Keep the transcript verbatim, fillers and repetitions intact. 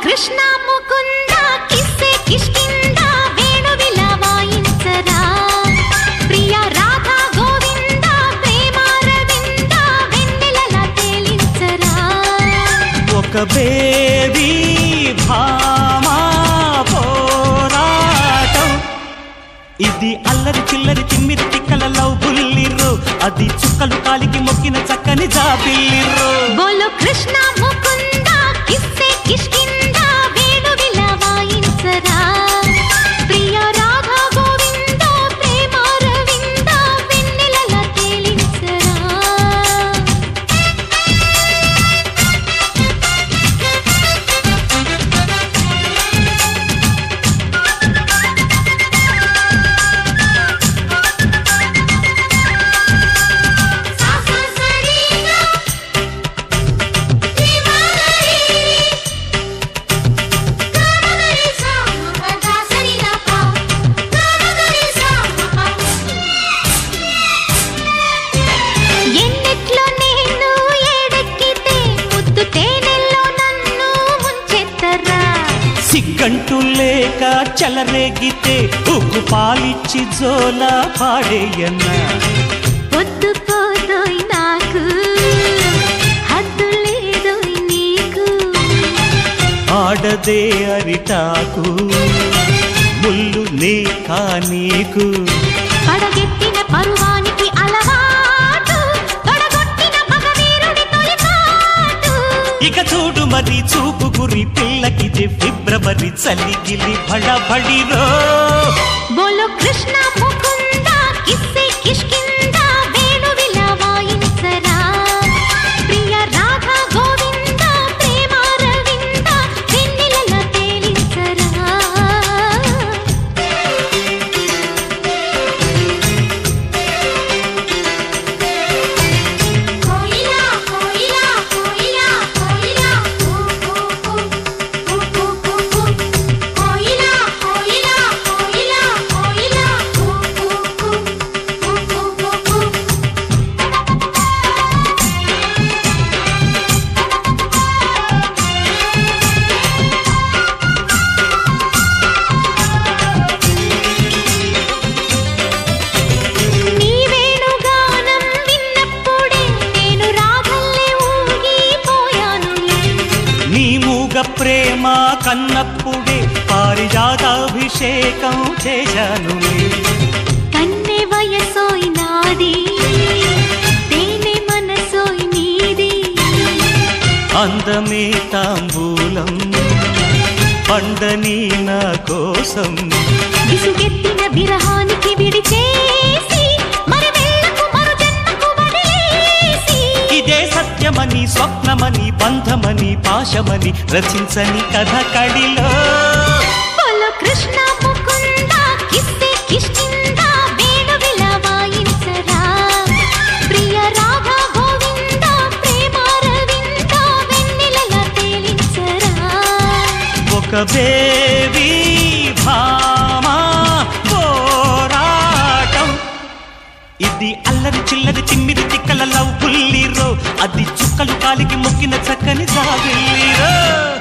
కృష్ణ ముకుంద కిస్సే కిష్కింద వేణువిల వాయించరా ప్రియ రాధా గోవింద ప్రేమారవింద వెన్నెలల తేలించరా ఒక బేబీ భామా పోరాటం ఇది అల్లరి చిల్లరి తిమ్మిరి తిక్కల లవ్ బుల్లిర్రు అది చుక్కలు కాలికి మొక్కిన చక్కని జాబిల్లిర్రు బోలో కృష్ణ ముకుంద కిస్సే కిష్కింద వేణువిల వాయించరా ప్రియ రాధా గోవింద ప్రేమారవింద వెన్నెలల తేలించరా సిగ్గంటూ లేక చలరేగితే ఉగ్గు పాలిచ్చి జోల పాడేయన్నా పొద్దు పోదోయ్ నాకు హద్దు లేదోయ్ నీకు ఆడదే అరిటాకు ముళ్ళు నే కానీకు పడగెత్తిన పరువానికి అలవాటు తొడగొట్టిన మగవీరుడి తొలిపాటు ఇక చూడు మరి చూపు గురి పిల్లకిది ఫిబ్రవరి చలిగిలి బడబడిరో బోలో కృష్ణ ముకుంద కిస్సే కిష్కింద వేణువిల వాయించరా ప్రియ రాధా గోవింద ప్రేమారవింద వెన్నెలల తేలించరా కోయిలా కోయిలా కోయిలా కోయిలా కోయిలా కోయిలా కోయిలా కోయిలా నీ వేణుగానం విన్నప్పుడే నేను రాగల్లే ఊగిపోయానులే నీ మూగ ప్రేమ కన్నప్పుడే పారిజాతాభిషేకం చేశాను కన్నె వయసోయ్ నాది తేనె మనసోయ్ నీది అందమే తాంబూలం పండని నా కోసం విసుగెత్తిన విరహానికి విడిచేసి మరి వెళ్ళకు మరు జన్మకు వదిలేసి ఇదే సత్యమని స్వప్నమని బంధమని పాశమని రచించని కథ కడిలో బోలో కృష్ణ ముకుంద కిస్సే కిష్కింద వేణువిల వాయించరా ప్రియ రాధా గోవింద ప్రేమారవింద వెన్నెలల తేలించరా ఒక బేబీ భామా పోరాటం ఇది అల్లరి చిల్లరి తిమ్మిరి తిక్కల లవ్ బుల్లిరో అది చుక్కలు కాలికి మొక్కిన చక్కని జాబిల్లిరో